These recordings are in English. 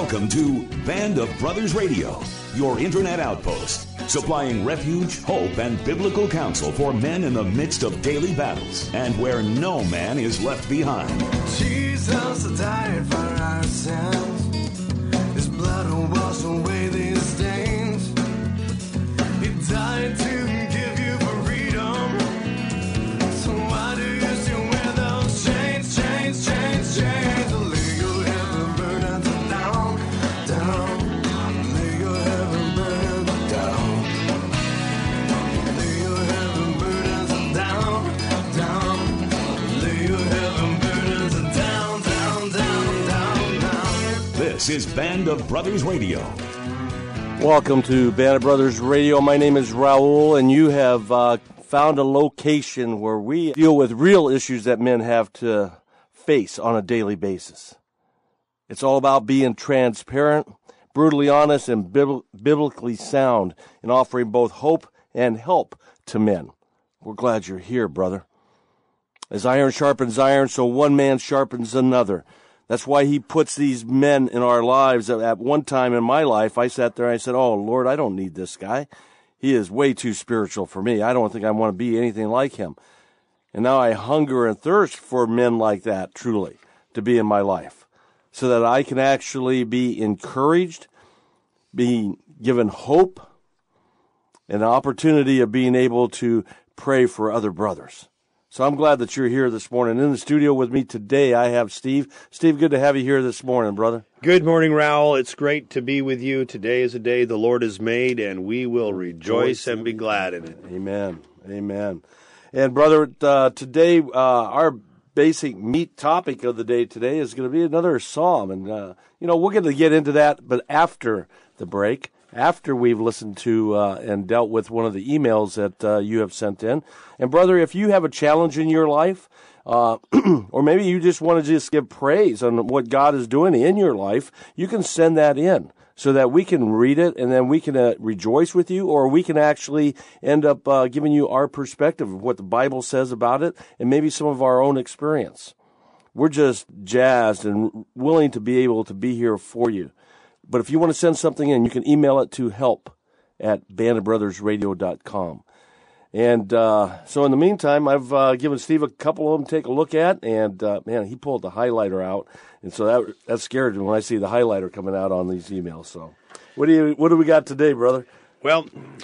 Welcome to Band of Brothers Radio, your internet outpost, supplying refuge, hope, and biblical counsel for men in the midst of daily battles and where no man is left behind. Jesus died for our sins. His blood will wash away these stains. He died to give you freedom. So why do you still wear those chains, chains, chains, chains? Lay your heavy burdens down, down. Lay your heavy burdens down. Lay your heavy burdens down, down. Lay your heavy burdens down, down, down, down, down. This is Band of Brothers Radio. Welcome to Band of Brothers Radio. My name is Raul, and you have found a location where we deal with real issues that men have to face on a daily basis. It's all about being transparent, brutally honest, and biblically sound in offering both hope and help to men. We're glad you're here, brother. As iron sharpens iron, so one man sharpens another. That's why he puts these men in our lives. At one time in my life, I sat there and I said, oh, Lord, I don't need this guy. He is way too spiritual for me. I don't think I want to be anything like him. And now I hunger and thirst for men like that, truly, to be in my life, so that I can actually be encouraged, be given hope, and an opportunity of being able to pray for other brothers. So I'm glad that you're here this morning. In the studio with me today, I have Steve. Steve, good to have you here this morning, brother. Good morning, Raul. It's great to be with you. Today is a day the Lord has made, and we will rejoice and be glad in it. Amen. Amen. And, brother, today, our basic meat topic of the day today is going to be another psalm. And, we're going to get into that, but after the break, after we've listened to and dealt with one of the emails that you have sent in. And, brother, if you have a challenge in your life, or maybe you just want to just give praise on what God is doing in your life, you can send that in so that we can read it and then we can rejoice with you, or we can actually end up giving you our perspective of what the Bible says about it and maybe some of our own experience. We're just jazzed and willing to be able to be here for you. But if you want to send something in, you can email it to help@bandofbrothersradio.com. And so in the meantime, I've given Steve a couple of them to take a look at, and man, he pulled the highlighter out, and so that scared me when I see the highlighter coming out on these emails. So what do we got today, brother? Well,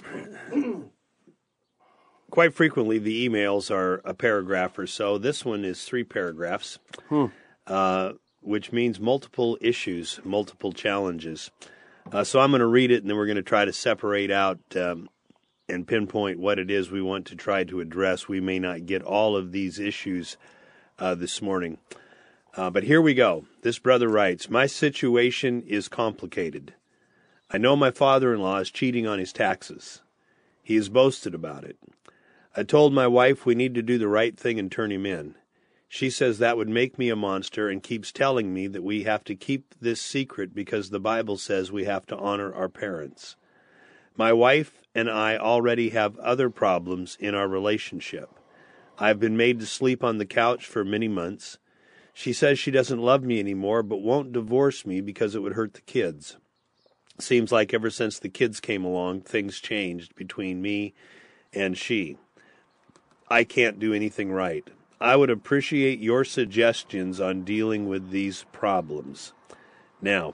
quite frequently the emails are a paragraph or so. This one is 3 paragraphs. Which means multiple issues, multiple challenges. So I'm going to read it, and then we're going to try to separate out and pinpoint what it is we want to try to address. We may not get all of these issues this morning. But here we go. This brother writes, "My situation is complicated. I know my father-in-law is cheating on his taxes. He has boasted about it. I told my wife we need to do the right thing and turn him in. She says that would make me a monster and keeps telling me that we have to keep this secret because the Bible says we have to honor our parents. My wife and I already have other problems in our relationship. I've been made to sleep on the couch for many months. She says she doesn't love me anymore but won't divorce me because it would hurt the kids. Seems like ever since the kids came along, things changed between me and she. I can't do anything right. I would appreciate your suggestions on dealing with these problems." Now,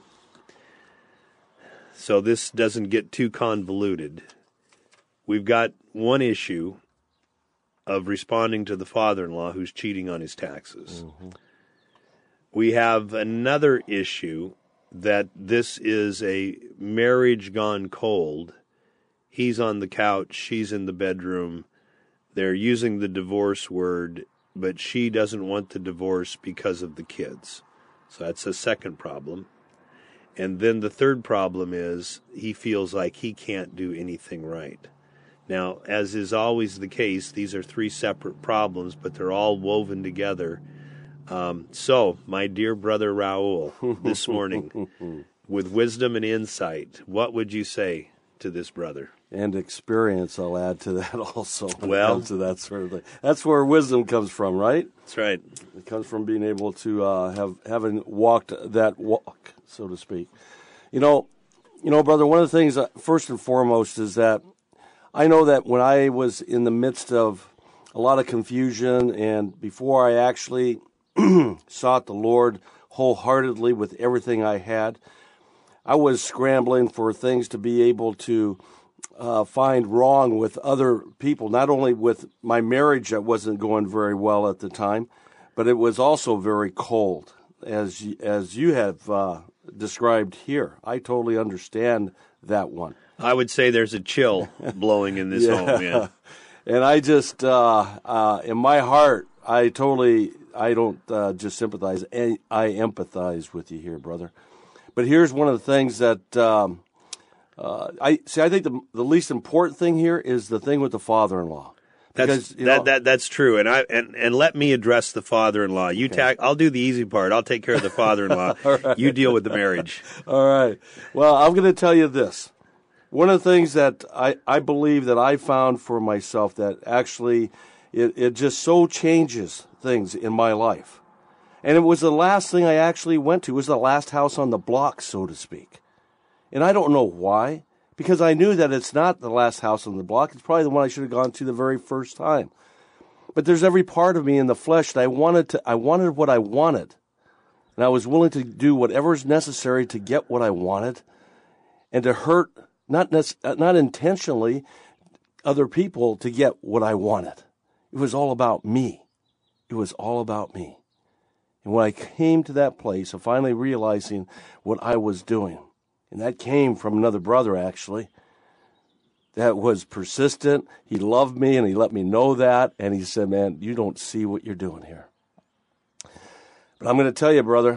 so this doesn't get too convoluted. We've got one issue of responding to the father-in-law who's cheating on his taxes. Mm-hmm. We have another issue that this is a marriage gone cold. He's on the couch, she's in the bedroom. They're using the divorce word, but she doesn't want the divorce because of the kids. So that's a second problem. And then the third problem is he feels like he can't do anything right. Now, as is always the case, these are 3 separate problems, but they're all woven together. So, my dear brother Raul, this morning, with wisdom and insight, what would you say to this brother? And experience, I'll add to that also. Well, to that sort of thing. That's where wisdom comes from, right? That's right. It comes from being able to having walked that walk, so to speak. You know, brother, one of the things, first and foremost, is that I know that when I was in the midst of a lot of confusion and before I actually sought the Lord wholeheartedly with everything I had, I was scrambling for things to be able to find wrong with other people, not only with my marriage that wasn't going very well at the time, but it was also very cold, as you have described here. I totally understand that one. I would say there's a chill blowing in this home, man. And I just, in my heart, I don't just sympathize, I empathize with you here, brother. But here's one of the things that I think the least important thing here is the thing with the father-in-law. That's true, and let me address the father-in-law. I'll do the easy part. I'll take care of the father-in-law. Right. You deal with the marriage. All right. Well, I'm going to tell you this. One of the things that I believe that I found for myself that actually it just so changes things in my life. And it was the last thing I actually went to. It was the last house on the block, so to speak. And I don't know why, because I knew that it's not the last house on the block. It's probably the one I should have gone to the very first time. But there's every part of me in the flesh that I wanted what I wanted. And I was willing to do whatever is necessary to get what I wanted and to hurt, not intentionally, other people to get what I wanted. It was all about me. It was all about me. And when I came to that place of finally realizing what I was doing, and that came from another brother, actually, that was persistent. He loved me, and he let me know that. And he said, man, you don't see what you're doing here. But I'm going to tell you, brother,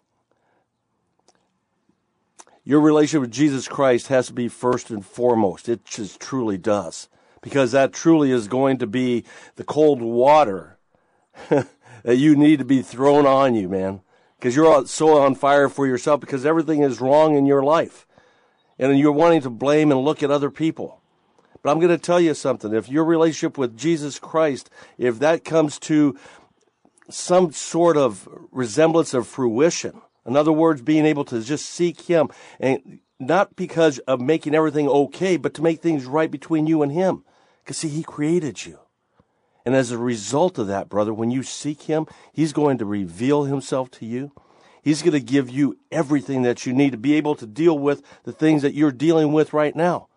your relationship with Jesus Christ has to be first and foremost. It just truly does. Because that truly is going to be the cold water that you need to be thrown on you, man. Because you're so on fire for yourself because everything is wrong in your life. And you're wanting to blame and look at other people. But I'm going to tell you something. If your relationship with Jesus Christ, if that comes to some sort of resemblance of fruition, in other words, being able to just seek Him, and not because of making everything okay, but to make things right between you and Him. Because, see, He created you. And as a result of that, brother, when you seek Him, He's going to reveal Himself to you. He's going to give you everything that you need to be able to deal with the things that you're dealing with right now.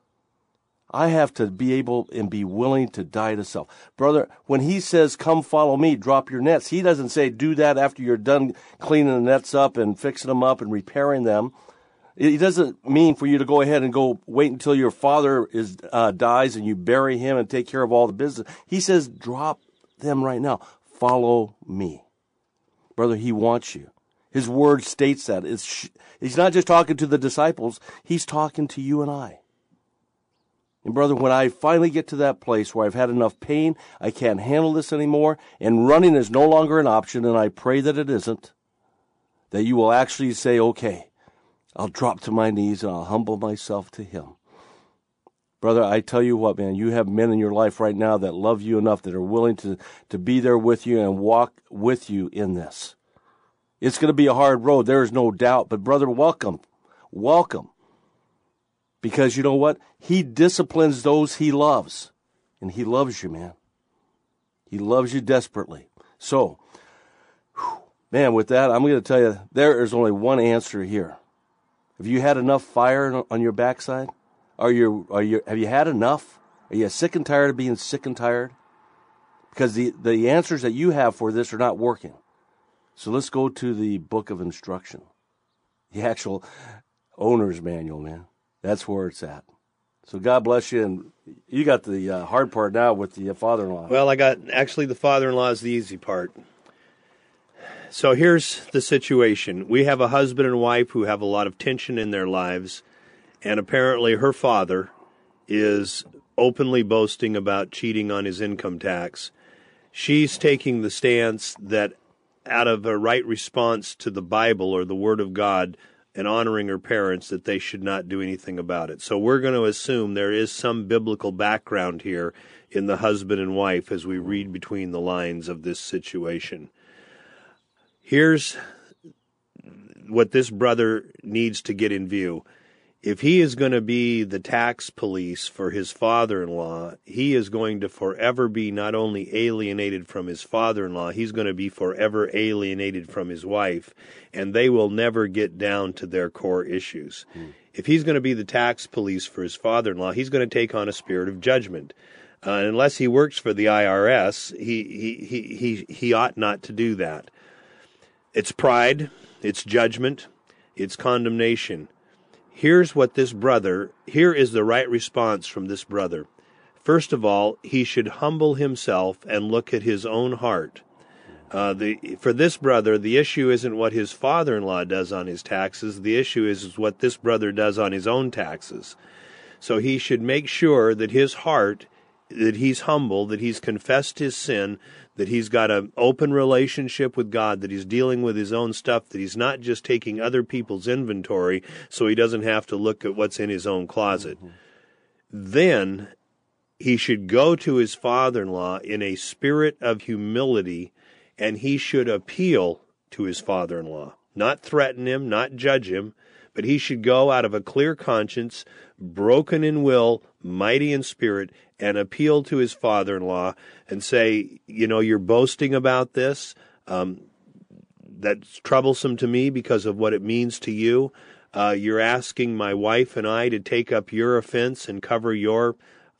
I have to be able and be willing to die to self. Brother, when He says, come follow me, drop your nets, He doesn't say do that after you're done cleaning the nets up and fixing them up and repairing them. He doesn't mean for you to go ahead and go wait until your father dies and you bury him and take care of all the business. He says, drop them right now. Follow me. Brother, He wants you. His word states that. He's not just talking to the disciples. He's talking to you and I. And brother, when I finally get to that place where I've had enough pain, I can't handle this anymore, and running is no longer an option, and I pray that it isn't, that you will actually say, okay, I'll drop to my knees and I'll humble myself to Him. Brother, I tell you what, man, you have men in your life right now that love you enough that are willing to be there with you and walk with you in this. It's going to be a hard road, there is no doubt, but brother, welcome. Welcome. Because you know what? He disciplines those He loves. And He loves you, man. He loves you desperately. So, man, with that, I'm going to tell you, there is only one answer here. Have you had enough fire on your backside? Have you had enough? Are you sick and tired of being sick and tired? Because the answers that you have for this are not working. So let's go to the book of instruction. The actual owner's manual, man. That's where it's at. So God bless you. And you got the hard part now with the father-in-law. Well, the father-in-law is the easy part. So here's the situation. We have a husband and wife who have a lot of tension in their lives, and apparently her father is openly boasting about cheating on his income tax. She's taking the stance that out of a right response to the Bible or the Word of God and honoring her parents, that they should not do anything about it. So we're going to assume there is some biblical background here in the husband and wife as we read between the lines of this situation. Here's what this brother needs to get in view. If he is going to be the tax police for his father-in-law, he is going to forever be not only alienated from his father-in-law, he's going to be forever alienated from his wife, and they will never get down to their core issues. If he's going to be the tax police for his father-in-law, he's going to take on a spirit of judgment. And unless he works for the IRS, he ought not to do that. It's pride, it's judgment, it's condemnation. Here is the right response from this brother. First of all, he should humble himself and look at his own heart. For this brother, the issue isn't what his father-in-law does on his taxes. The issue is what this brother does on his own taxes. So he should make sure that his heart, that he's humble, that he's confessed his sin, that he's got an open relationship with God, that he's dealing with his own stuff, that he's not just taking other people's inventory so he doesn't have to look at what's in his own closet. Then he should go to his father-in-law in a spirit of humility, and he should appeal to his father-in-law. Not threaten him, not judge him, but he should go out of a clear conscience, broken in will, mighty in spirit, and appeal to his father-in-law and say, you're boasting about this. That's troublesome to me because of what it means to you. You're asking my wife and I to take up your offense and cover your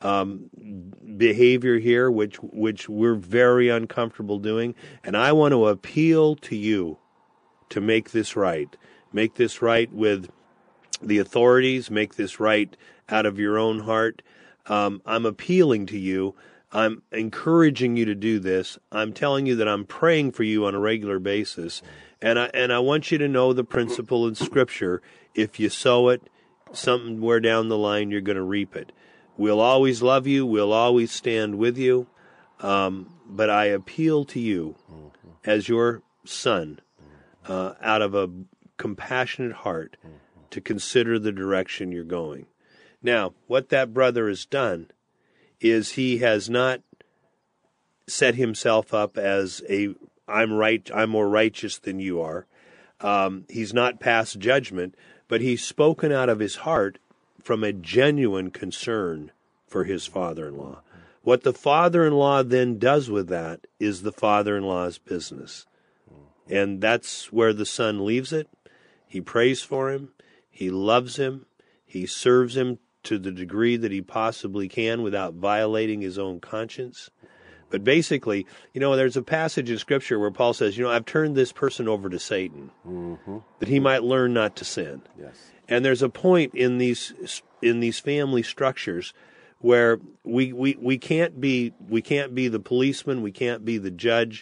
behavior here, which we're very uncomfortable doing. And I want to appeal to you to make this right. Make this right with the authorities. Make this right out of your own heart. I'm appealing to you. I'm encouraging you to do this. I'm telling you that I'm praying for you on a regular basis. And I want you to know the principle in Scripture. If you sow it, somewhere down the line you're going to reap it. We'll always love you. We'll always stand with you. But I appeal to you as your son out of a compassionate heart to consider the direction you're going. Now, what that brother has done is he has not set himself up as I'm more righteous than you are. He's not passed judgment, but he's spoken out of his heart from a genuine concern for his father-in-law. What the father-in-law then does with that is the father-in-law's business. And that's where the son leaves it. He prays for him. He loves him. He serves him to the degree that he possibly can without violating his own conscience. But basically, there's a passage in Scripture where Paul says, I've turned this person over to Satan, that he might learn not to sin. Yes. And there's a point in these family structures where we can't be the policeman, we can't be the judge.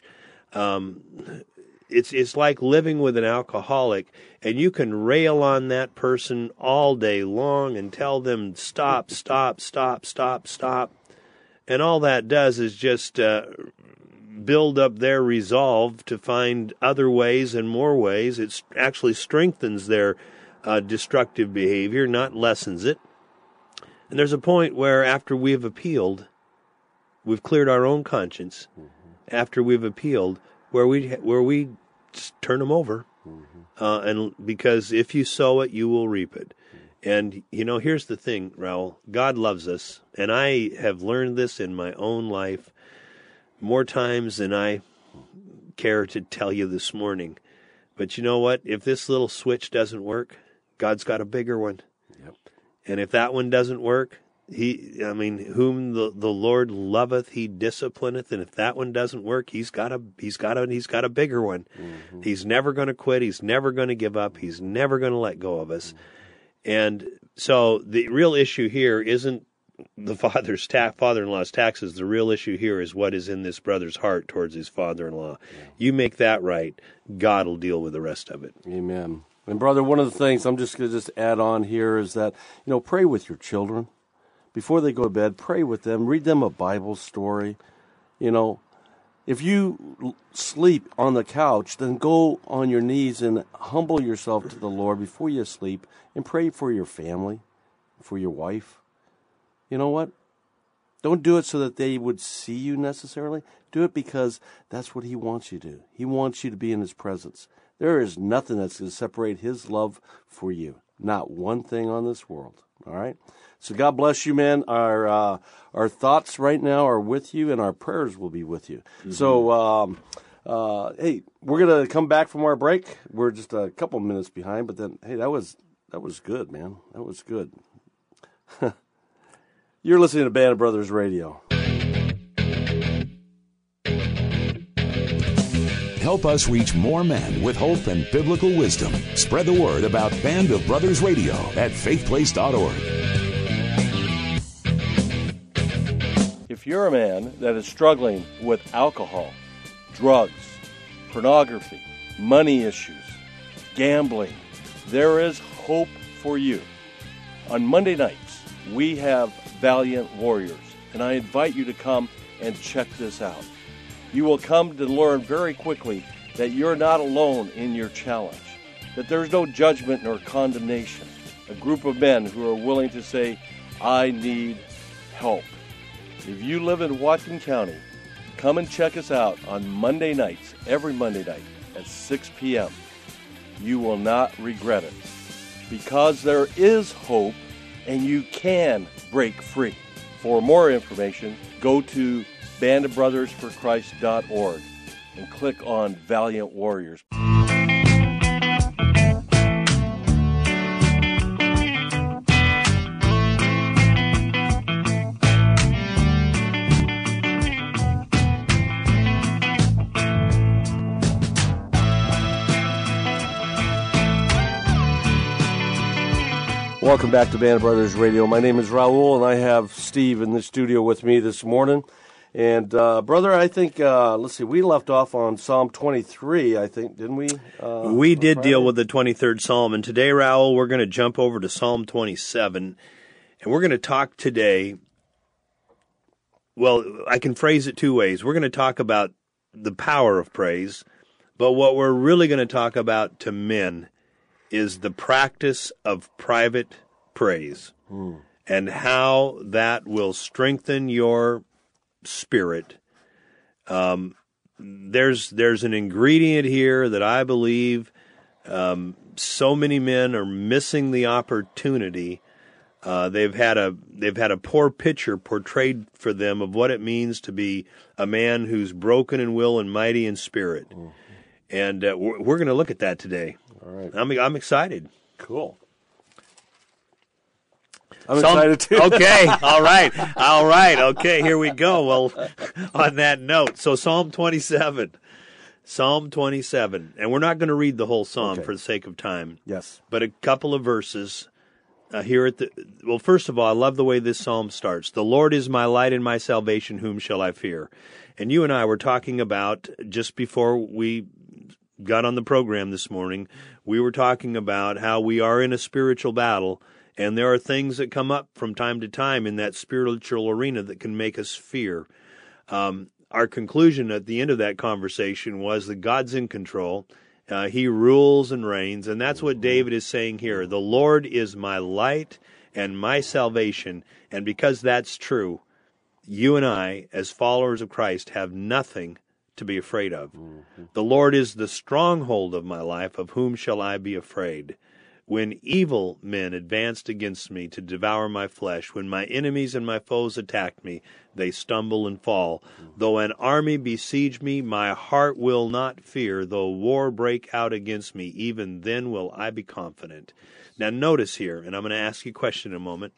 It's like living with an alcoholic, and you can rail on that person all day long and tell them stop, stop, stop, stop, stop. And all that does is just build up their resolve to find other ways and more ways. It actually strengthens their destructive behavior, not lessens it. And there's a point where after we've appealed, we've cleared our own conscience. After we've appealed, where we just turn them over, and because if you sow it, you will reap it. And here's the thing, Raul. God loves us, and I have learned this in my own life more times than I care to tell you this morning. But you know what? If this little switch doesn't work, God's got a bigger one. Yep. And if that one doesn't work, whom the Lord loveth, he disciplineth, and if that one doesn't work, he's got a bigger one. He's never going to quit. He's never going to give up. He's never going to let go of us. And so the real issue here isn't the father-in-law's taxes. The real issue here is what is in this brother's heart towards his father-in-law. Yeah. You make that right, God will deal with the rest of it. Amen. And brother, one of the things I'm just going to add on here is that, pray with your children. Before they go to bed, pray with them. Read them a Bible story. If you sleep on the couch, then go on your knees and humble yourself to the Lord before you sleep and pray for your family, for your wife. You know what? Don't do it so that they would see you necessarily. Do it because that's what he wants you to do. He wants you to be in his presence. There is nothing that's going to separate his love for you. Not one thing on this world. All right? So God bless you, man. Our thoughts right now are with you, and our prayers will be with you. Mm-hmm. So, hey, we're going to come back from our break. We're just a couple minutes behind, but then, hey, that was good, man. That was good. You're listening to Band of Brothers Radio. Help us reach more men with hope and biblical wisdom. Spread the word about Band of Brothers Radio at faithplace.org. If you're a man that is struggling with alcohol, drugs, pornography, money issues, gambling, there is hope for you. On Monday nights, we have Valiant Warriors, and I invite you to come and check this out. You will come to learn very quickly that you're not alone in your challenge, that there's no judgment nor condemnation. A group of men who are willing to say, I need help. If you live in Whatcom County, come and check us out on Monday nights, every Monday night at 6 p.m. You will not regret it, because there is hope and you can break free. For more information, go to bandofbrothersforchrist.org and click on Valiant Warriors. Welcome back to Band of Brothers Radio. My name is Raul, and I have Steve in the studio with me this morning. And, brother, I think, let's see, we left off on Psalm 23, I think, didn't we? We did deal with the 23rd Psalm, and today, Raul, we're going to jump over to Psalm 27, and we're going to talk today, well, I can phrase it two ways. We're going to talk about the power of praise, but what we're really going to talk about to men is the practice of private praise and how that will strengthen your spirit. There's an ingredient here that I believe so many men are missing the opportunity. They've had a poor picture portrayed for them of what it means to be a man who's broken in will and mighty in spirit. And we're going to look at that today. All right. I'm excited. Cool. I'm excited too. Okay. All right. Okay. Here we go. Well, on that note, so Psalm 27, and we're not going to read the whole psalm for the sake of time. Yes. But a couple of verses here at well, first of all, I love the way this psalm starts. The Lord is my light and my salvation; whom shall I fear? And you and I were talking about just before we got on the program this morning. We were talking about how we are in a spiritual battle. And there are things that come up from time to time in that spiritual arena that can make us fear. Our conclusion at the end of that conversation was that God's in control. He rules and reigns, and that's what David is saying here. The Lord is my light and my salvation, and because that's true, you and I, as followers of Christ, have nothing to be afraid of. The Lord is the stronghold of my life. Of whom shall I be afraid? When evil men advanced against me to devour my flesh, when my enemies and my foes attack me, they stumble and fall. Though an army besiege me, my heart will not fear. Though war break out against me, even then will I be confident. Now notice here, and I'm going to ask you a question in a moment.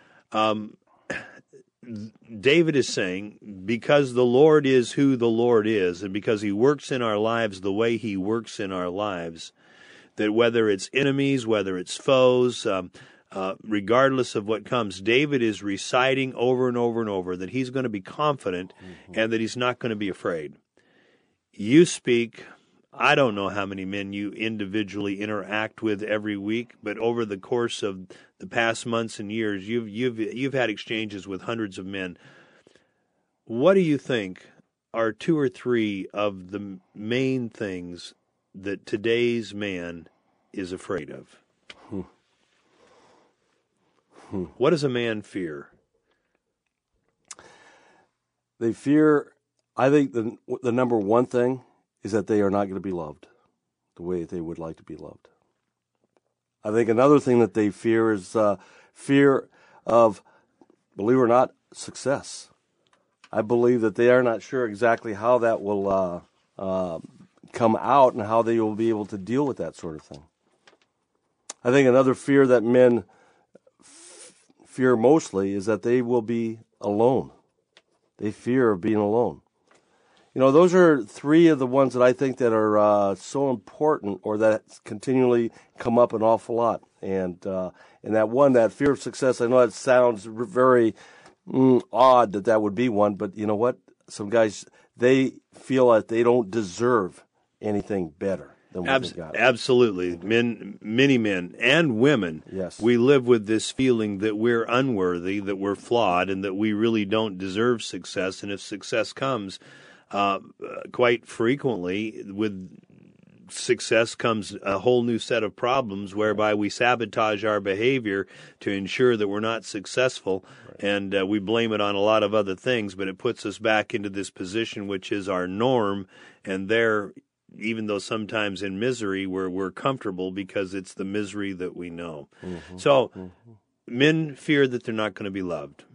David is saying, because the Lord is who the Lord is, and because He works in our lives the way He works in our lives, that whether it's enemies, whether it's foes, regardless of what comes, David is reciting over and over and over that he's going to be confident and that he's not going to be afraid. You speak, I don't know how many men you individually interact with every week, but over the course of the past months and years, you've had exchanges with hundreds of men. What do you think are two or three of the main things that today's man is afraid of? What does a man fear? They fear, I think the number one thing is that they are not going to be loved. the way they would like to be loved. I think another thing that they fear is fear of, believe it or not, success. I believe that they are not sure exactly how that will come out and how they will be able to deal with that sort of thing. I think another fear that men fear mostly is that they will be alone. They fear of being alone. You know, those are three of the ones that I think that are so important, or that continually come up an awful lot. And that one, that fear of success, I know that sounds very odd that would be one, but you know what? Some guys, they feel that they don't deserve anything better than what they got. Absolutely. Many men and women, yes, we live with this feeling that we're unworthy, that we're flawed, and that we really don't deserve success. And if success comes, quite frequently, with success comes a whole new set of problems whereby we sabotage our behavior to ensure that we're not successful, and we blame it on a lot of other things, but it puts us back into this position which is our norm, and there, even though sometimes in misery, we're comfortable because it's the misery that we know. Mm-hmm. So men fear that they're not going to be loved.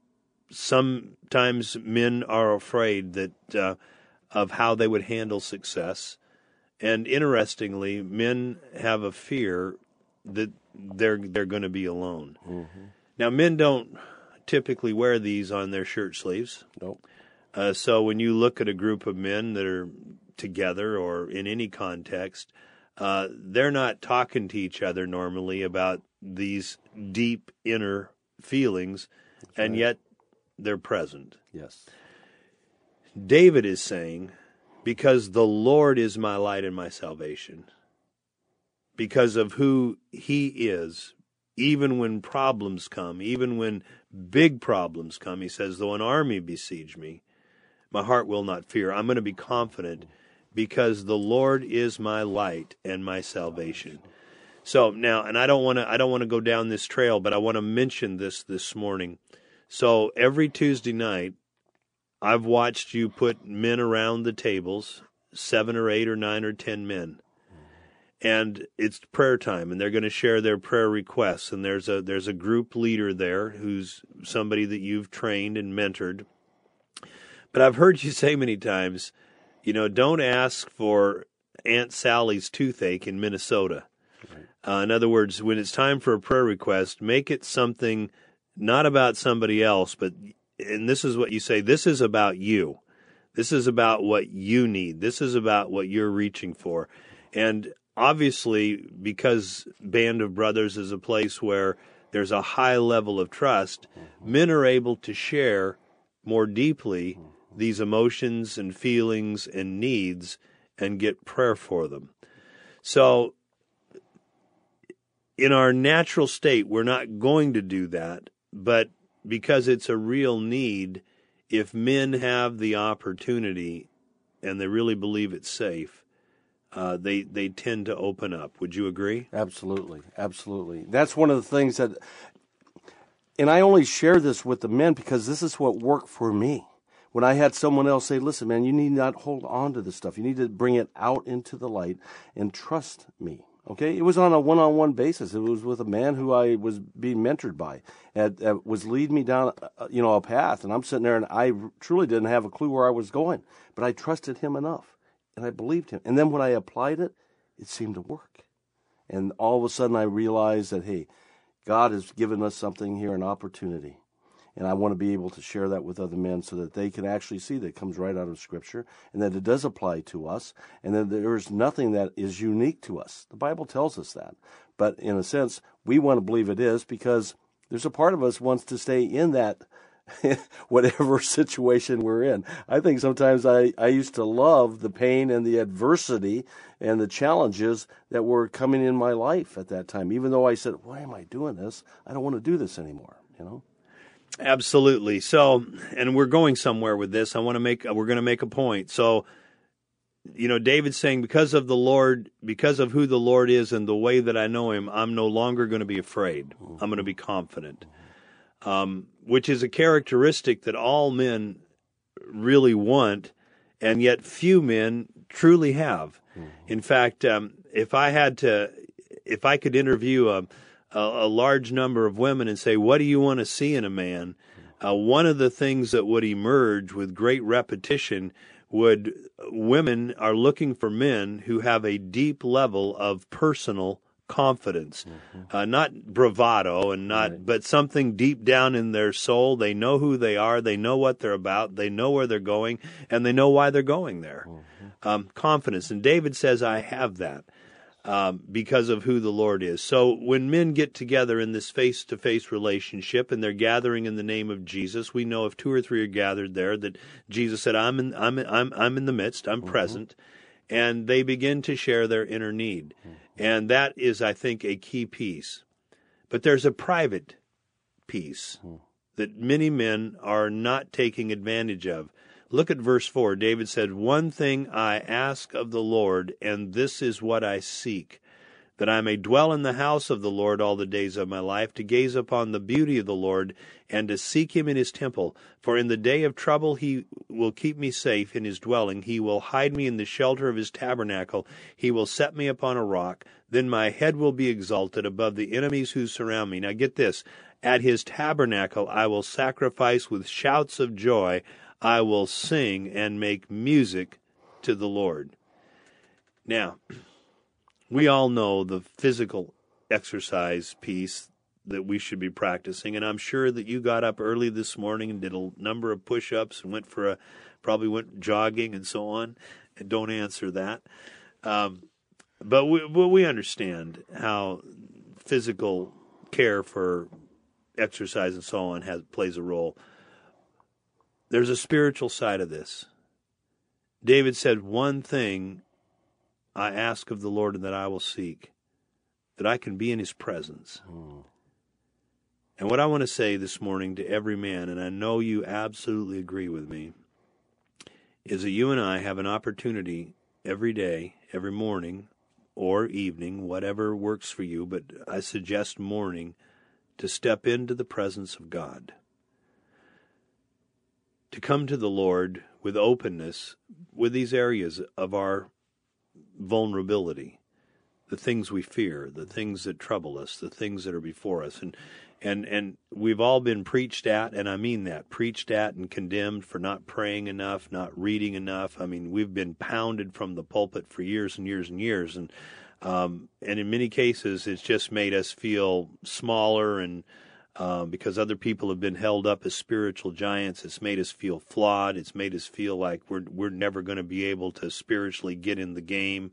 Sometimes men are afraid that of how they would handle success. And interestingly, men have a fear that they're going to be alone. Mm-hmm. Now, men don't typically wear these on their shirt sleeves. Nope. So when you look at a group of men that are together or in any context, they're not talking to each other normally about these deep inner feelings, and yet they're present. Yes. David is saying, because the Lord is my light and my salvation, because of who he is, even when problems come, even when big problems come, he says, though an army besiege me, my heart will not fear. I'm going to be confident because the Lord is my light and my salvation. So now, and I don't want to go down this trail, but I want to mention this morning. So every Tuesday night, I've watched you put men around the tables, 7 or 8 or 9 or 10 men. And it's prayer time, and they're going to share their prayer requests. And there's a group leader there who's somebody that you've trained and mentored. But I've heard you say many times, you know, don't ask for Aunt Sally's toothache in Minnesota. Right. In other words, when it's time for a prayer request, make it something not about somebody else, but, and this is what you say, this is about you. This is about what you need. This is about what you're reaching for. And obviously, because Band of Brothers is a place where there's a high level of trust, men are able to share more deeply these emotions and feelings and needs and get prayer for them. So, in our natural state, we're not going to do that, but because it's a real need, if men have the opportunity and they really believe it's safe, they tend to open up. Would you agree? Absolutely, absolutely. That's one of the things that, and I only share this with the men because this is what worked for me. When I had someone else say, listen, man, you need not hold on to this stuff. You need to bring it out into the light and trust me. Okay? It was on a one-on-one basis. It was with a man who I was being mentored by. Was leading me down, a path. And I'm sitting there and I truly didn't have a clue where I was going. But I trusted him enough. And I believed him. And then when I applied it, it seemed to work. And all of a sudden I realized that, hey, God has given us something here, an opportunity. And I want to be able to share that with other men so that they can actually see that it comes right out of Scripture and that it does apply to us and that there is nothing that is unique to us. The Bible tells us that. But in a sense, we want to believe it is because there's a part of us wants to stay in that whatever situation we're in. I think sometimes I used to love the pain and the adversity and the challenges that were coming in my life at that time. Even though I said, why am I doing this? I don't want to do this anymore, Absolutely. So, and we're going somewhere with this. we're going to make a point. So, David's saying, because of the Lord, because of who the Lord is and the way that I know him, I'm no longer going to be afraid. I'm going to be confident, which is a characteristic that all men really want, and yet few men truly have. In fact, if I could interview a large number of women and say, what do you want to see in a man? One of the things that would emerge with great repetition women are looking for men who have a deep level of personal confidence, not bravado and not, but something deep down in their soul. They know who they are. They know what they're about. They know where they're going, and they know why they're going there. Confidence. And David says, I have that because of who the Lord is. So when men get together in this face-to-face relationship and they're gathering in the name of Jesus, we know if 2 or 3 are gathered there that Jesus said, I'm in the midst, I'm present, and they begin to share their inner need. And that is, I think, a key piece. But there's a private piece that many men are not taking advantage of. Look at verse 4. David said, one thing I ask of the Lord, and this is what I seek, that I may dwell in the house of the Lord all the days of my life, to gaze upon the beauty of the Lord, and to seek him in his temple. For in the day of trouble he will keep me safe in his dwelling. He will hide me in the shelter of his tabernacle. He will set me upon a rock. Then my head will be exalted above the enemies who surround me. Now get this. At his tabernacle I will sacrifice with shouts of joy. I will sing and make music to the Lord. Now, we all know the physical exercise piece that we should be practicing, and I'm sure that you got up early this morning and did a number of push-ups and probably went jogging and so on. And don't answer that. But we understand how physical care for exercise and so on plays a role. There's a spiritual side of this. David said, one thing I ask of the Lord and that I will seek, that I can be in his presence. And what I want to say this morning to every man, and I know you absolutely agree with me, is that you and I have an opportunity every day, every morning or evening, whatever works for you, but I suggest morning, to step into the presence of God. To come to the Lord with openness with these areas of our vulnerability, the things we fear, the things that trouble us, the things that are before us. And we've all been preached at, and I mean that, preached at and condemned for not praying enough, not reading enough. I mean, we've been pounded from the pulpit for years and years and years. And in many cases, it's just made us feel smaller, and because other people have been held up as spiritual giants, it's made us feel flawed. It's made us feel like we're never going to be able to spiritually get in the game.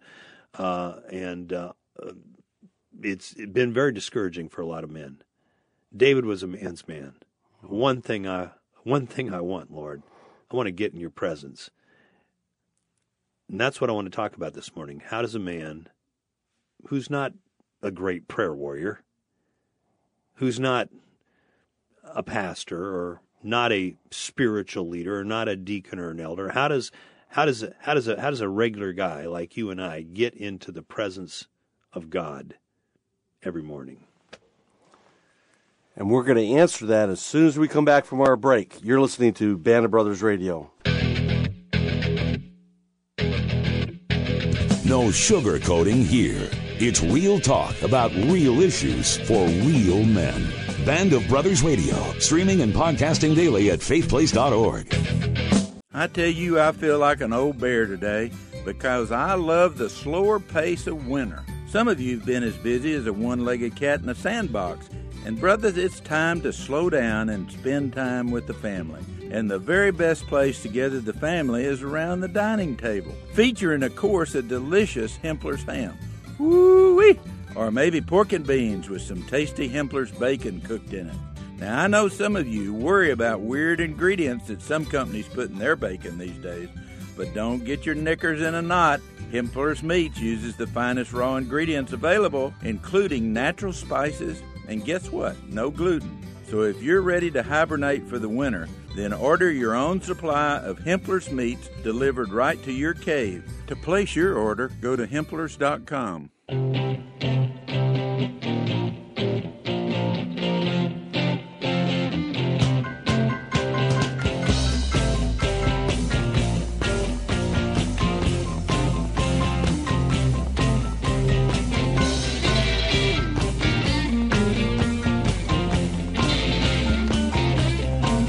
It's been very discouraging for a lot of men. David was a man's man. One thing I want, Lord, I want to get in your presence. And that's what I want to talk about this morning. How does a man who's not a great prayer warrior, who's not a pastor or not a spiritual leader or not a deacon or an elder, how does a regular guy like you and I get into the presence of God every morning? And we're going to answer that as soon as we come back from our break. You're listening to Band of Brothers Radio. No sugarcoating here. It's real talk about real issues for real men. Band of Brothers Radio, streaming and podcasting daily at faithplace.org. I tell you, I feel like an old bear today because I love the slower pace of winter. Some of you have been as busy as a one-legged cat in a sandbox. And brothers, it's time to slow down and spend time with the family. And the very best place to gather the family is around the dining table, featuring, of course, a delicious Hempler's ham. Woo-wee! Or maybe pork and beans with some tasty Hempler's bacon cooked in it. Now, I know some of you worry about weird ingredients that some companies put in their bacon these days, but don't get your knickers in a knot. Hempler's Meats uses the finest raw ingredients available, including natural spices, and guess what? No gluten. So if you're ready to hibernate for the winter, then order your own supply of Hempler's Meats delivered right to your cave. To place your order, go to Hemplers.com.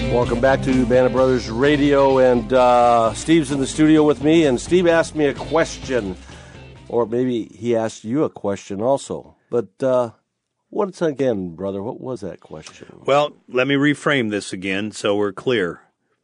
Welcome back to Band of Brothers Radio, and Steve's in the studio with me, and Steve asked me a question, or maybe he asked you a question also. But once again, brother, what was that question? Well, let me reframe this again so we're clear.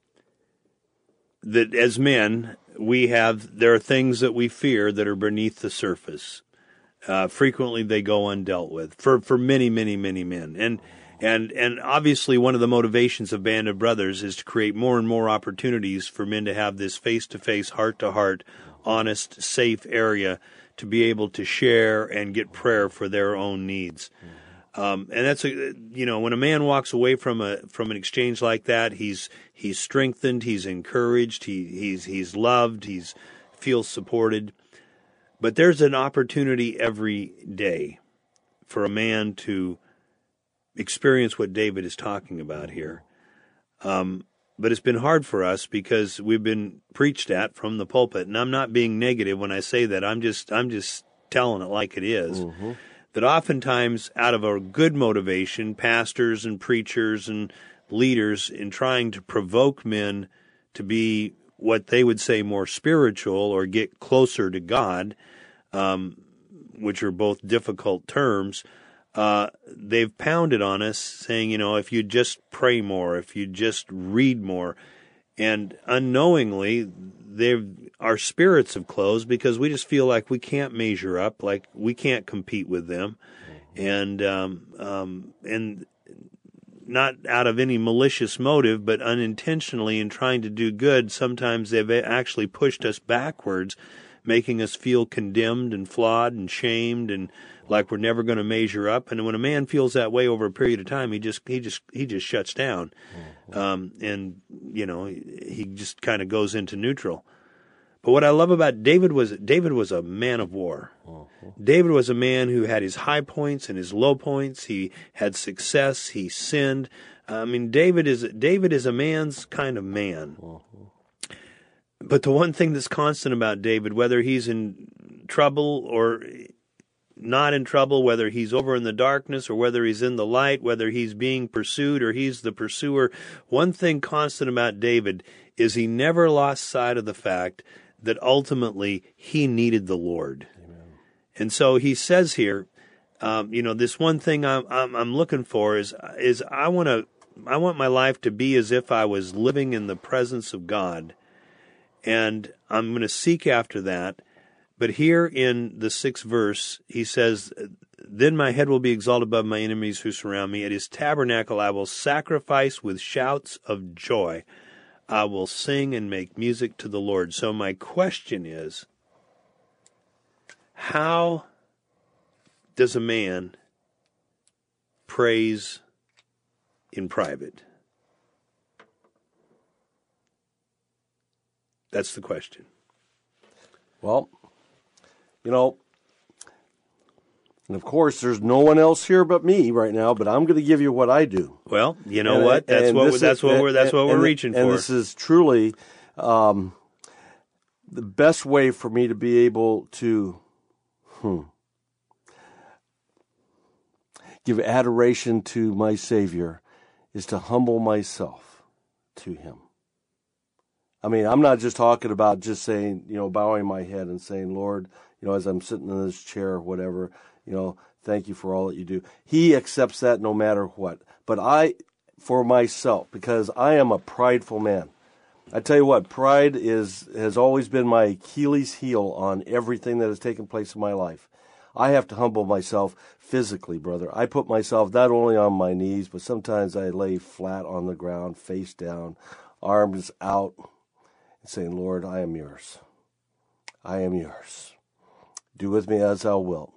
That as men, there are things that we fear that are beneath the surface. Frequently they go undealt with for many, many, many men. And obviously one of the motivations of Band of Brothers is to create more and more opportunities for men to have this face-to-face, heart-to-heart, honest, safe area to be able to share and get prayer for their own needs. And that's when a man walks away from an exchange like that, he's strengthened, he's encouraged, he's loved, he's feels supported. But there's an opportunity every day for a man to experience what David is talking about here. But it's been hard for us because we've been preached at from the pulpit, and I'm not being negative when I say that. I'm just telling it like it is. Mm-hmm. That oftentimes, out of a good motivation, pastors and preachers and leaders in trying to provoke men to be what they would say more spiritual or get closer to God, which are both difficult terms, they've pounded on us saying, if you just pray more, if you just read more, and unknowingly, our spirits have closed because we just feel like we can't measure up, like we can't compete with them, and not out of any malicious motive, but unintentionally in trying to do good. Sometimes they've actually pushed us backwards, making us feel condemned and flawed and shamed and like we're never going to measure up. And when a man feels that way over a period of time, he just shuts down, and he just kind of goes into neutral. But what I love about David was a man of war. David was a man who had his high points and his low points. He had success. He sinned. David is a man's kind of man. But the one thing that's constant about David, whether he's in trouble or not in trouble, whether he's over in the darkness or whether he's in the light, whether he's being pursued or he's the pursuer, one thing constant about David is he never lost sight of the fact that ultimately he needed the Lord. Amen. And so he says here, this one thing I'm looking for is I want my life to be as if I was living in the presence of God, and I'm going to seek after that. But here in the 6th verse, he says, "Then my head will be exalted above my enemies who surround me. At his tabernacle I will sacrifice with shouts of joy. I will sing and make music to the Lord." So my question is, how does a man praise in private? That's the question. Well, and of course, there's no one else here but me right now. But I'm going to give you what I do. Well, you know what? That's what we're reaching for. And this is truly the best way for me to be able to give adoration to my Savior is to humble myself to Him. I'm not just talking about just saying, bowing my head and saying, Lord, as I'm sitting in this chair or whatever, thank you for all that you do. He accepts that no matter what. But for myself, because I am a prideful man. I tell you what, pride has always been my Achilles heel on everything that has taken place in my life. I have to humble myself physically, brother. I put myself not only on my knees, but sometimes I lay flat on the ground, face down, arms out, and saying, Lord, I am yours. I am yours. Do with me as thou wilt.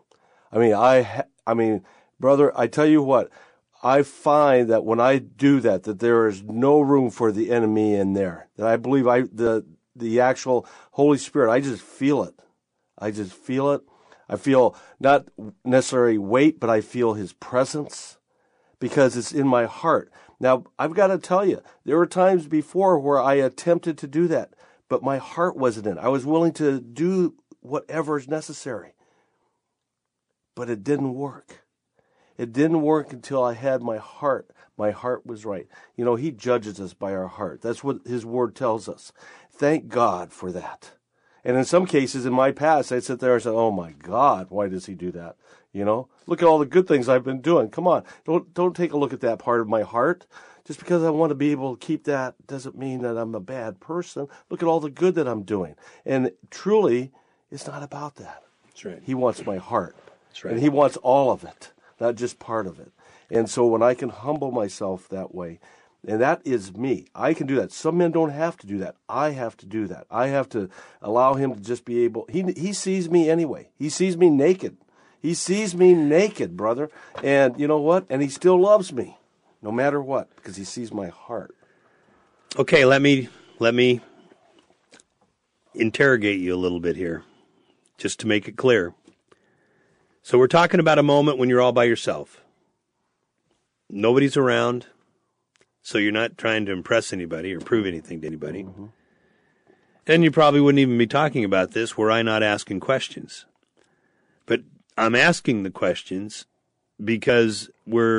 Brother, I tell you what, I find that when I do that there is no room for the enemy in there. That I believe the actual Holy Spirit, I just feel it. I just feel it. I feel not necessarily weight, but I feel His presence because it's in my heart. Now, I've got to tell you, there were times before where I attempted to do that, but my heart wasn't in it. I was willing to do whatever is necessary. But it didn't work. It didn't work until I had my heart. My heart was right. You know, he judges us by our heart. That's what his word tells us. Thank God for that. And in some cases in my past, I'd sit there and say, oh my God, why does he do that? You know, look at all the good things I've been doing. Come on, don't take a look at that part of my heart. Just because I want to be able to keep that doesn't mean that I'm a bad person. Look at all the good that I'm doing. And truly, it's not about that. That's right. He wants my heart. That's right. And he wants all of it, not just part of it. And so when I can humble myself that way, and that is me, I can do that. Some men don't have to do that. I have to do that. I have to allow him to just be able. He sees me anyway. He sees me naked. He sees me naked, brother. And you know what? And he still loves me, no matter what, because he sees my heart. Okay, let me interrogate you a little bit here, just to make it clear. So we're talking about a moment when you're all by yourself. Nobody's around, so you're not trying to impress anybody or prove anything to anybody. Mm-hmm. And you probably wouldn't even be talking about this were I not asking questions. But I'm asking the questions because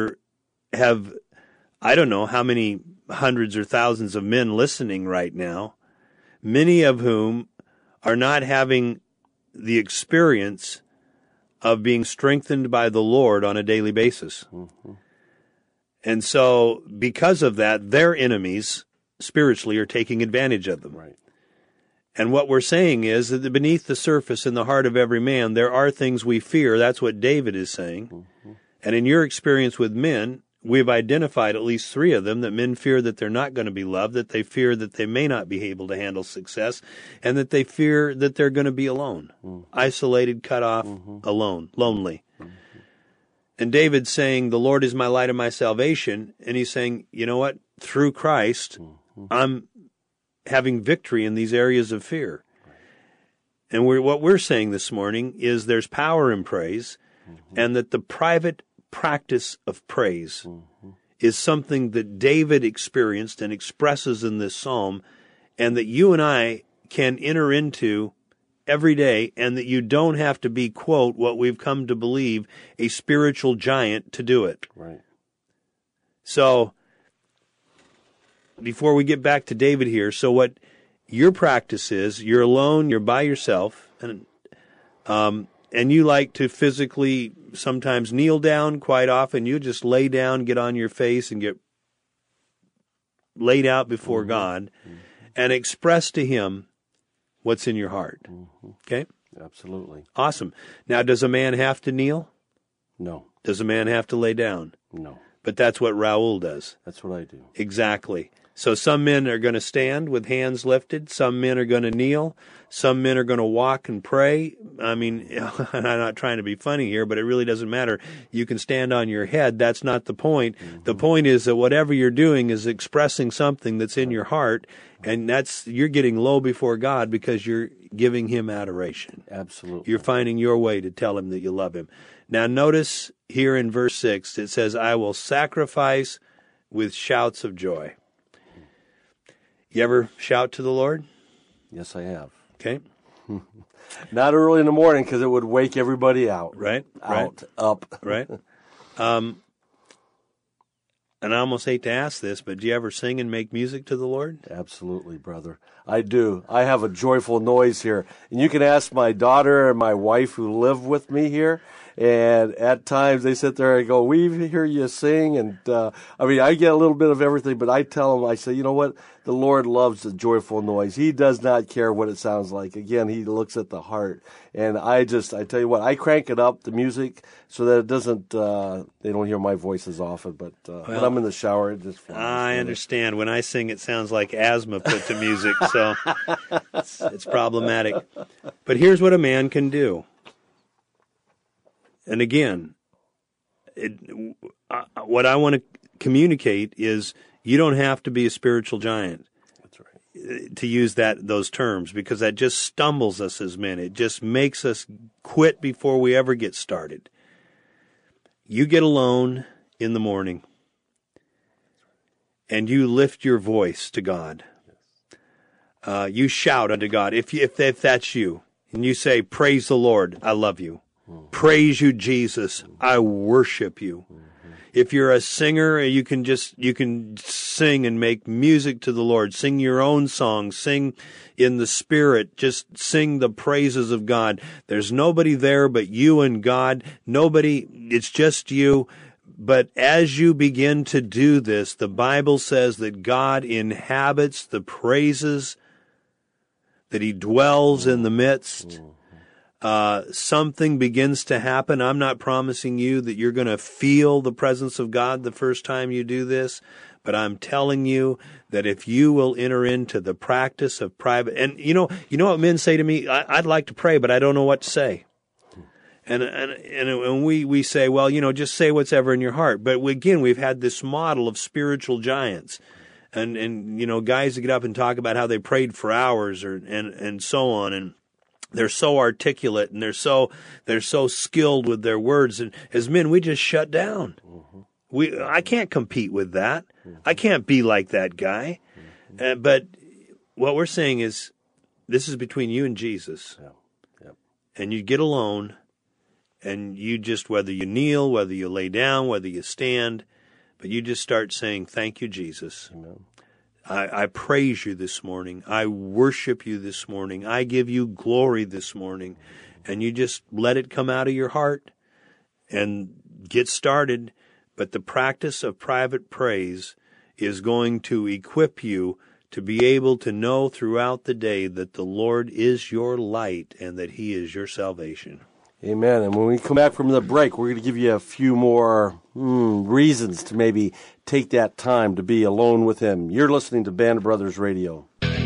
I don't know how many hundreds or thousands of men listening right now, many of whom are not having the experience of being strengthened by the Lord on a daily basis. Mm-hmm. And so, because of that, their enemies spiritually are taking advantage of them. Right. And what we're saying is that beneath the surface in the heart of every man, there are things we fear. That's what David is saying. Mm-hmm. And in your experience with men, we've identified at least 3 of them, that men fear that they're not going to be loved, that they fear that they may not be able to handle success, and that they fear that they're going to be alone, isolated, cut off, alone, lonely. And David's saying, the Lord is my light and my salvation. And he's saying, you know what? Through Christ, I'm having victory in these areas of fear. And what we're saying this morning is there's power in praise, and that the private practice of praise is something that David experienced and expresses in this psalm, and that you and I can enter into every day, and that you don't have to be, quote, what we've come to believe, a spiritual giant to do it. Right. So, before we get back to David here, so what your practice is, you're alone, you're by yourself, and you like to physically sometimes kneel down. Quite often you just lay down, get on your face, and get laid out before God, and express to him what's in your heart. Okay? Absolutely. Awesome. Now, does a man have to kneel? No. Does a man have to lay down? No. But that's what Raul does. That's what I do. Exactly. So some men are going to stand with hands lifted. Some men are going to kneel. Some men are going to walk and pray. I mean, I'm not trying to be funny here, but it really doesn't matter. You can stand on your head. That's not the point. The point is that whatever you're doing is expressing something that's in your heart, and you're getting low before God because you're giving him adoration. Absolutely. You're finding your way to tell him that you love him. Now notice here in verse 6, it says, I will sacrifice with shouts of joy. You ever shout to the Lord? Yes, I have. Okay. Not early in the morning because it would wake everybody out. Right. Up. Right. And I almost hate to ask this, but do you ever sing and make music to the Lord? Absolutely, brother. I do. I have a joyful noise here. And you can ask my daughter and my wife who live with me here. And at times they sit there and go, we hear you sing. And I get a little bit of everything, but I tell them, I say, you know what? The Lord loves the joyful noise. He does not care what it sounds like. Again, he looks at the heart. And I tell you what, I crank it up, the music, so that it doesn't, they don't hear my voice as often. But when I'm in the shower, it just flies. I understand. When I sing, it sounds like asthma put to music, so it's problematic. But here's what a man can do. And again, what I want to communicate is you don't have to be a spiritual giant. That's right. To use those terms, because that just stumbles us as men. It just makes us quit before we ever get started. You get alone in the morning and you lift your voice to God. You shout unto God. If that's you, and you say, praise the Lord, I love you. Praise you, Jesus. I worship you. If you're a singer, you can sing and make music to the Lord. Sing your own songs. Sing in the Spirit. Just sing the praises of God. There's nobody there but you and God. Nobody, it's just you. But as you begin to do this, the Bible says that God inhabits the praises, that He dwells in the midst. Something begins to happen. I'm not promising you that you're going to feel the presence of God the first time you do this, but I'm telling you that if you will enter into the practice of private, and you know what men say to me, I'd like to pray, but I don't know what to say. And we say, well, just say what's ever in your heart. But again, we've had this model of spiritual giants. And guys that get up and talk about how they prayed for hours and so on, and they're so articulate and they're so skilled with their words. And as men, we just shut down. I can't compete with that. I can't be like that guy. But what we're saying is, this is between you and Jesus. And you get alone, and you just, whether you kneel, whether you lay down, whether you stand, but you just start saying, "Thank you, Jesus." Amen. I praise you this morning. I worship you this morning. I give you glory this morning. And you just let it come out of your heart and get started. But the practice of private praise is going to equip you to be able to know throughout the day that the Lord is your light and that He is your salvation. Amen. And when we come back from the break, we're going to give you a few more reasons to maybe take that time to be alone with Him. You're listening to Band of Brothers Radio.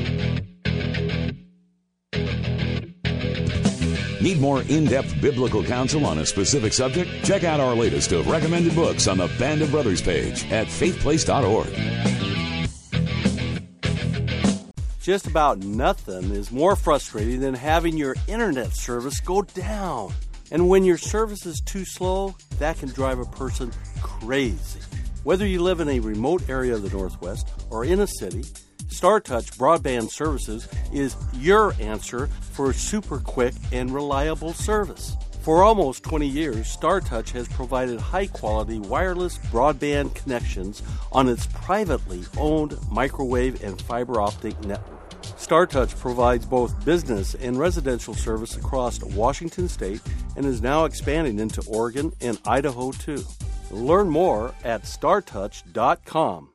Need more in-depth biblical counsel on a specific subject? Check out our latest of recommended books on the Band of Brothers page at faithplace.org. Just about nothing is more frustrating than having your internet service go down. And when your service is too slow, that can drive a person crazy. Whether you live in a remote area of the Northwest or in a city, StarTouch Broadband Services is your answer for super quick and reliable service. For almost 20 years, StarTouch has provided high-quality wireless broadband connections on its privately owned microwave and fiber optic network. StarTouch provides both business and residential service across Washington State and is now expanding into Oregon and Idaho too. Learn more at StarTouch.com.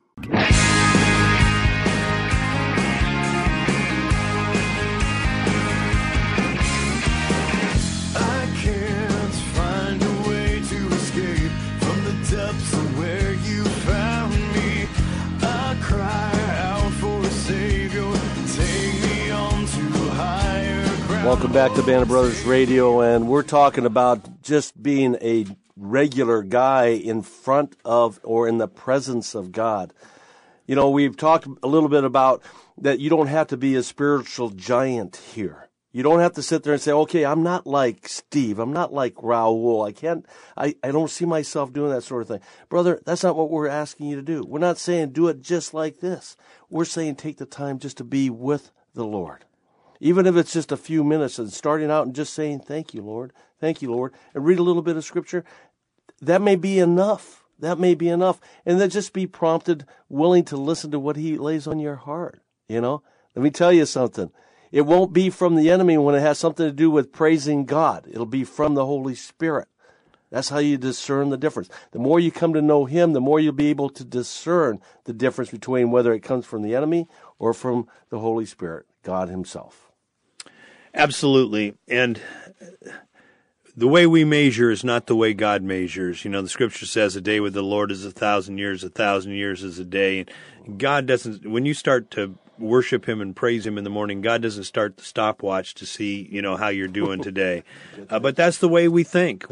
I can't find a way to escape from the depths of where you found me. I cry out for a Savior. Take me on to higher ground. Welcome back to Band of Brothers Radio, and we're talking about just being a regular guy in front of or in the presence of God. We've talked a little bit about that you don't have to be a spiritual giant here. You don't have to sit there and say, okay, I'm not like Steve. I'm not like Raul. I don't see myself doing that sort of thing. Brother, that's not what we're asking you to do. We're not saying do it just like this. We're saying take the time just to be with the Lord. Even if it's just a few minutes and starting out and just saying, thank you, Lord. Thank you, Lord. And read a little bit of Scripture. That may be enough. That may be enough. And then just be prompted, willing to listen to what He lays on your heart. Let me tell you something. It won't be from the enemy when it has something to do with praising God. It'll be from the Holy Spirit. That's how you discern the difference. The more you come to know Him, the more you'll be able to discern the difference between whether it comes from the enemy or from the Holy Spirit, God Himself. Absolutely. And the way we measure is not the way God measures. The Scripture says a day with the Lord is 1,000 years, 1,000 years is a day. And God doesn't, when you start to worship Him and praise Him in the morning, God doesn't start the stopwatch to see, how you're doing today. But that's the way we think.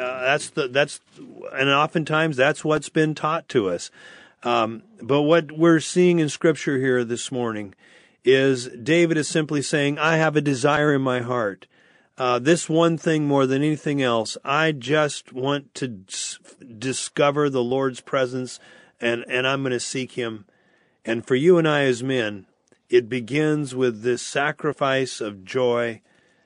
And oftentimes that's what's been taught to us. But what we're seeing in Scripture here this morning is David is simply saying, I have a desire in my heart. This one thing more than anything else, I just want to discover the Lord's presence, and I'm going to seek Him. And for you and I as men, it begins with this sacrifice of joy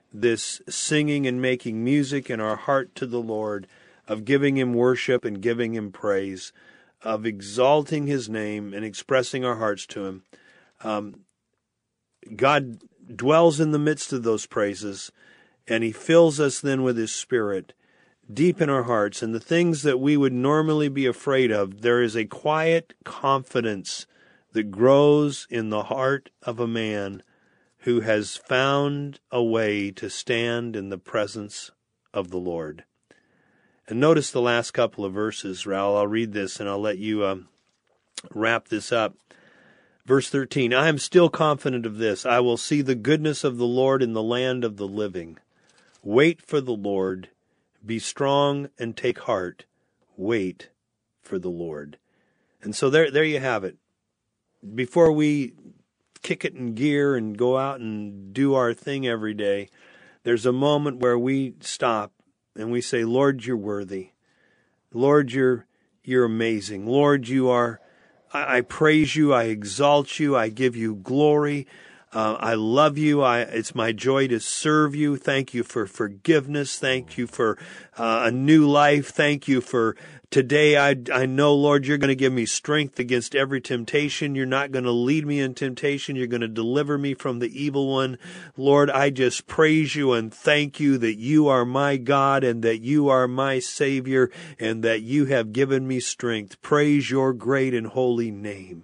this singing and making music in our heart to the Lord, of giving Him worship and giving Him praise, of exalting His name and expressing our hearts to Him. God dwells in the midst of those praises, and He fills us then with His Spirit deep in our hearts. And the things that we would normally be afraid of, there is a quiet confidence that grows in the heart of a man who has found a way to stand in the presence of the Lord. And notice the last couple of verses, Raul. I'll read this and I'll let you wrap this up. Verse 13, I am still confident of this. I will see the goodness of the Lord in the land of the living. Wait for the Lord. Be strong and take heart. Wait for the Lord. And so there you have it. Before we kick it in gear and go out and do our thing every day, there's a moment where we stop and we say, Lord, you're worthy. Lord, you're amazing. Lord, you are, I praise you, I exalt you, I give you glory. I love you. It's my joy to serve you. Thank you for forgiveness. Thank you for a new life. Thank you for today. I know, Lord, you're going to give me strength against every temptation. You're not going to lead me in temptation. You're going to deliver me from the evil one. Lord, I just praise you and thank you that you are my God and that you are my Savior and that you have given me strength. Praise your great and holy name.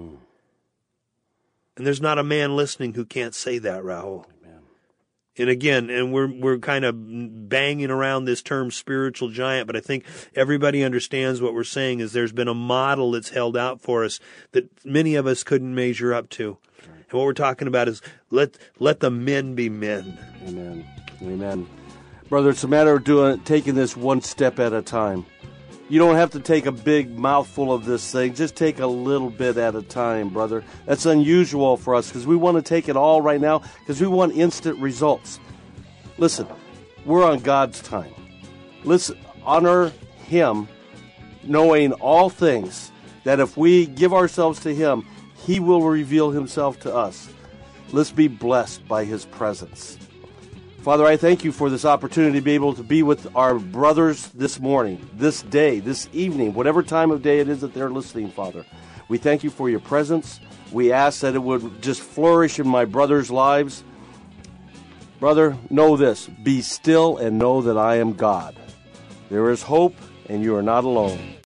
And there's not a man listening who can't say that, Raul. Amen. And again, and we're kind of banging around this term spiritual giant, but I think everybody understands what we're saying is there's been a model that's held out for us that many of us couldn't measure up to. Right. And what we're talking about is let the men be men. Amen. Amen. Brother, it's a matter of taking this one step at a time. You don't have to take a big mouthful of this thing. Just take a little bit at a time, brother. That's unusual for us because we want to take it all right now because we want instant results. Listen, we're on God's time. Let's honor Him, knowing all things, that if we give ourselves to Him, He will reveal Himself to us. Let's be blessed by His presence. Father, I thank you for this opportunity to be able to be with our brothers this morning, this day, this evening, whatever time of day it is that they're listening, Father. We thank you for your presence. We ask that it would just flourish in my brothers' lives. Brother, know this. Be still and know that I am God. There is hope, and you are not alone.